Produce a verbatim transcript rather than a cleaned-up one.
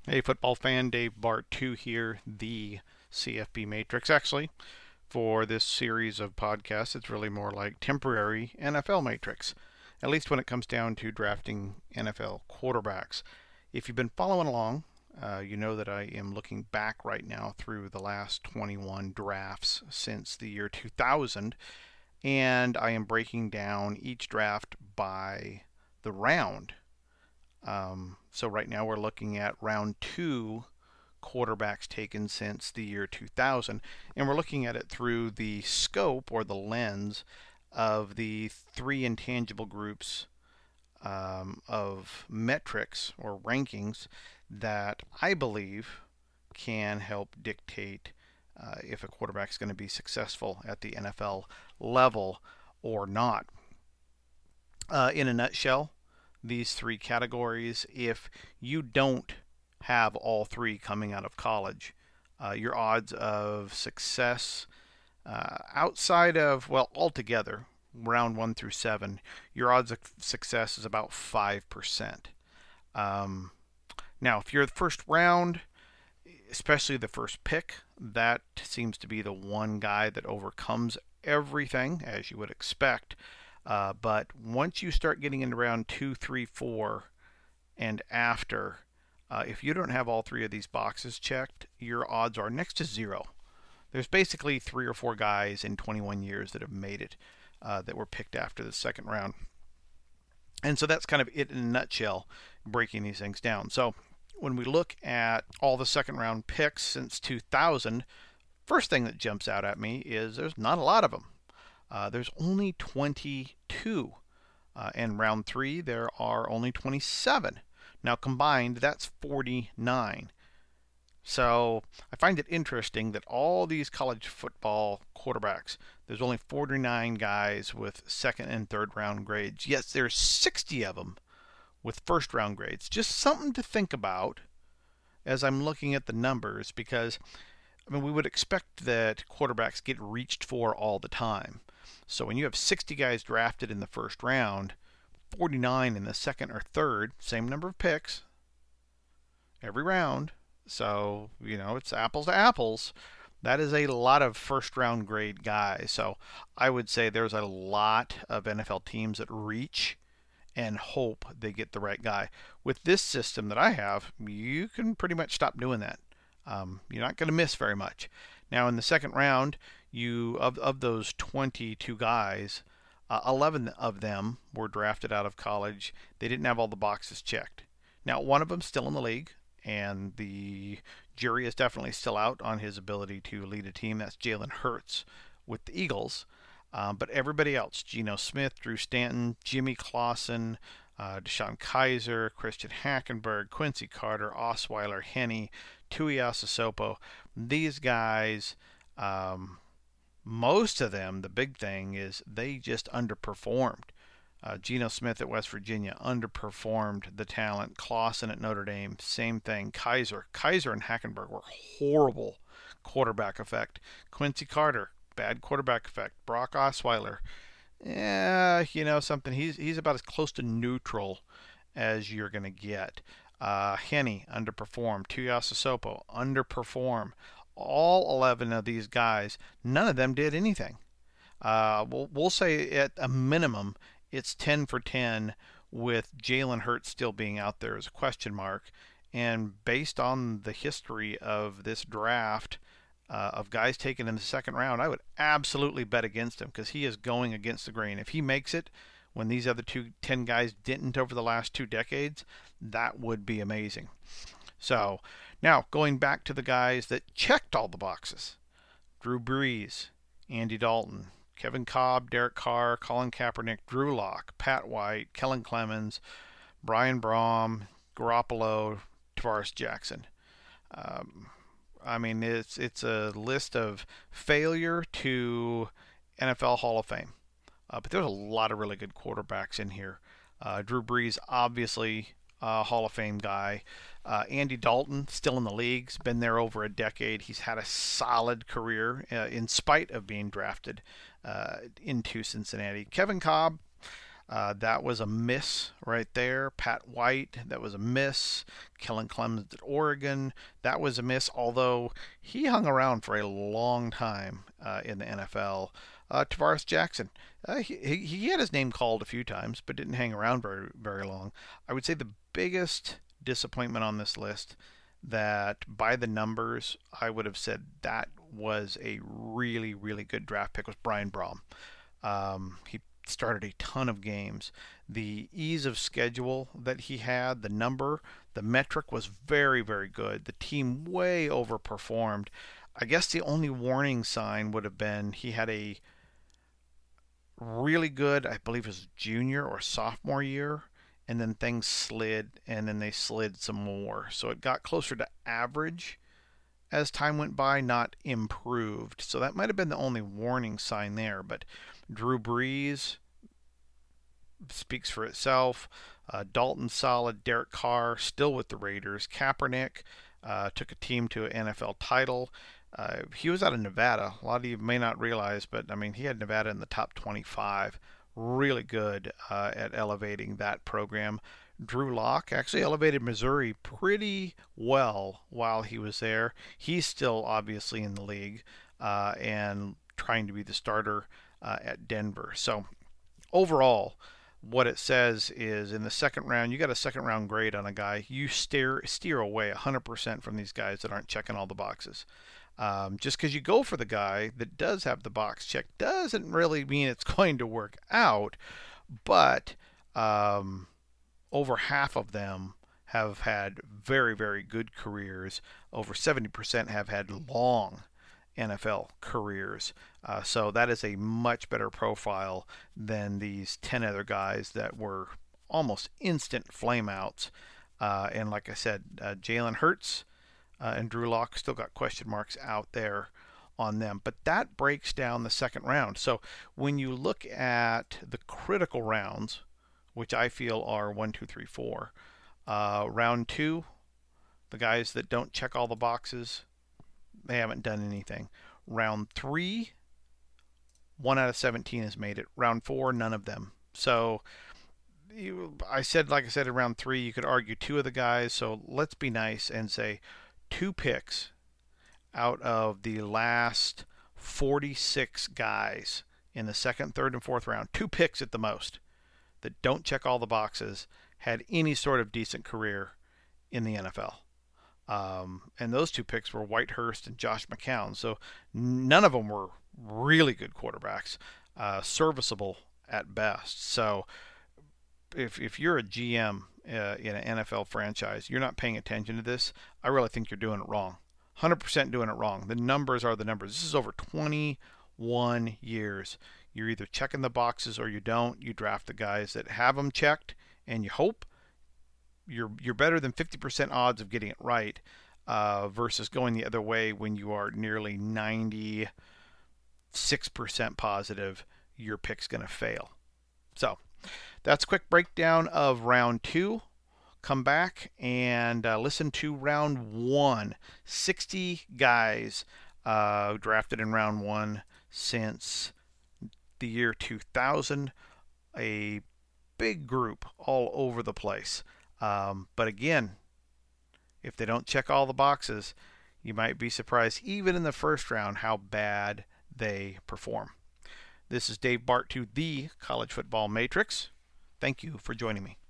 Hey, football fan, Dave Bart two here, the C F B Matrix. Actually, for this series of podcasts, it's really more like temporary N F L Matrix, at least when it comes down to drafting N F L quarterbacks. If you've been following along, uh, you know that I am looking back right now through the last twenty-one drafts since the year two thousand, and I am breaking down each draft by the round. Um, so right now we're looking at round two quarterbacks taken since the year two thousand, and we're looking at it through the scope or the lens of the three intangible groups um, of metrics or rankings that I believe can help dictate uh, if a quarterback is going to be successful at the N F L level or not. Uh, in a nutshell, these three categories, if you don't have all three coming out of college, uh, your odds of success uh, outside of, well, altogether, round one through seven, your odds of success is about five percent. Um, now, if you're the first round, especially the first pick, that seems to be the one guy that overcomes everything, as you would expect. Uh, but once you start getting into round two, three, four, and after, uh, if you don't have all three of these boxes checked, your odds are next to zero. There's basically three or four guys in twenty-one years that have made it uh, that were picked after the second round. And so that's kind of it in a nutshell, breaking these things down. So when we look at all the second round picks since two thousand, first thing that jumps out at me is there's not a lot of them. Uh, there's only twenty-two. Uh, and round three, there are only twenty-seven. Now combined, that's forty-nine. So I find it interesting that all these college football quarterbacks, there's only forty-nine guys with second and third round grades. Yes, there's sixty of them with first round grades. Just something to think about as I'm looking at the numbers, because I mean, we would expect that quarterbacks get reached for all the time. So when you have sixty guys drafted in the first round, forty-nine in the second or third, same number of picks every round. So, you know, it's apples to apples. That is a lot of first round grade guys. So I would say there's a lot of N F L teams that reach and hope they get the right guy. With this system that I have, you can pretty much stop doing that. Um, you're not going to miss very much. Now, in the second round, you of of those twenty-two guys, uh, eleven of them were drafted out of college. They didn't have all the boxes checked. Now, one of them's still in the league, and the jury is definitely still out on his ability to lead a team. That's Jalen Hurts with the Eagles. Um, but everybody else, Geno Smith, Drew Stanton, Jimmy Clausen, uh, Deshaun Kaiser, Christian Hackenberg, Quincy Carter, Osweiler, Henne, Tuiasosopo, these guys, um, most of them, the big thing is they just underperformed. Uh, Geno Smith at West Virginia underperformed the talent. Clausen at Notre Dame, same thing. Kaiser, Kaiser and Hackenberg were horrible quarterback effect. Quincy Carter, bad quarterback effect. Brock Osweiler, yeah, you know something. He's he's about as close to neutral as you're gonna get. Uh, Henne underperformed. Tuiasosopo underperformed. All eleven of these guys, none of them did anything. Uh, we'll, we'll say at a minimum, it's ten for ten with Jalen Hurts still being out there as a question mark. And based on the history of this draft, uh, of guys taken in the second round, I would absolutely bet against him because he is going against the grain. If he makes it when these other two ten guys didn't over the last two decades, that would be amazing. So now going back to the guys that checked all the boxes: Drew Brees, Andy Dalton, Kevin Kolb, Derek Carr, Colin Kaepernick, Drew Lock, Pat White, Kellen Clemens, Brian Brom, Garoppolo, Tavares Jackson. Um, I mean, it's it's a list of failure to N F L Hall of Fame. Uh, but there's a lot of really good quarterbacks in here. Uh, Drew Brees, obviously, a Hall of Fame guy. Uh, Andy Dalton, still in the league, has been there over a decade. He's had a solid career uh, in spite of being drafted uh, into Cincinnati. Kevin Kolb, Uh, that was a miss right there. Pat White, that was a miss. Kellen Clemens at Oregon, that was a miss, although he hung around for a long time uh, in the N F L. Uh, Tavares Jackson, uh, he, he had his name called a few times, but didn't hang around very, very long. I would say the biggest disappointment on this list that by the numbers, I would have said that was a really, really good draft pick was Brian Brohm. Um, he started a ton of games. The ease of schedule that he had, the number, the metric was very, very good. The team way overperformed. I guess the only warning sign would have been he had a really good, I believe it was junior or sophomore year, and then things slid, and then they slid some more. So it got closer to average as time went by, not improved. So that might have been the only warning sign there. But Drew Brees speaks for itself. Uh, Dalton solid. Derek Carr still with the Raiders. Kaepernick uh, took a team to an N F L title. Uh, he was out of Nevada. A lot of you may not realize, but I mean, he had Nevada in the top twenty-five. Really good uh, at elevating that program. Drew Lock actually elevated Missouri pretty well while he was there. He's still obviously in the league uh, and trying to be the starter uh, at Denver. So overall, what it says is in the second round, you got a second round grade on a guy. You steer steer away one hundred percent from these guys that aren't checking all the boxes. Um, just because you go for the guy that does have the box check doesn't really mean it's going to work out. But um, over half of them have had very, very good careers. Over seventy percent have had long N F L careers. Uh, so that is a much better profile than these ten other guys that were almost instant flameouts. Uh, and like I said, uh, Jalen Hurts uh, and Drew Lock still got question marks out there on them. But that breaks down the second round. So when you look at the critical rounds, which I feel are one, two, three, four, uh, round two, the guys that don't check all the boxes, they haven't done anything. Round three, one out of seventeen has made it. Round four, none of them. So you, I said, like I said, in round three, you could argue two of the guys. So let's be nice and say two picks out of the last forty-six guys in the second, third, and fourth round, two picks at the most that don't check all the boxes had any sort of decent career in the N F L. Um, and those two picks were Whitehurst and Josh McCown. So none of them were really good quarterbacks, uh, serviceable at best. So if if you're a G M uh, in an N F L franchise, you're not paying attention to this, I really think you're doing it wrong. one hundred percent doing it wrong. The numbers are the numbers. This is over twenty-one years. You're either checking the boxes or you don't. You draft the guys that have them checked, and you hope you're you're better than fifty percent odds of getting it right uh, versus going the other way when you are nearly ninety-six percent positive your pick's going to fail. So that's a quick breakdown of round two. Come back and uh, listen to round one. sixty guys uh, drafted in round one since the year two thousand. A big group all over the place. Um, but again, if they don't check all the boxes, you might be surprised, even in the first round, how bad they perform. This is Dave Bartoo, the College Football Matrix. Thank you for joining me.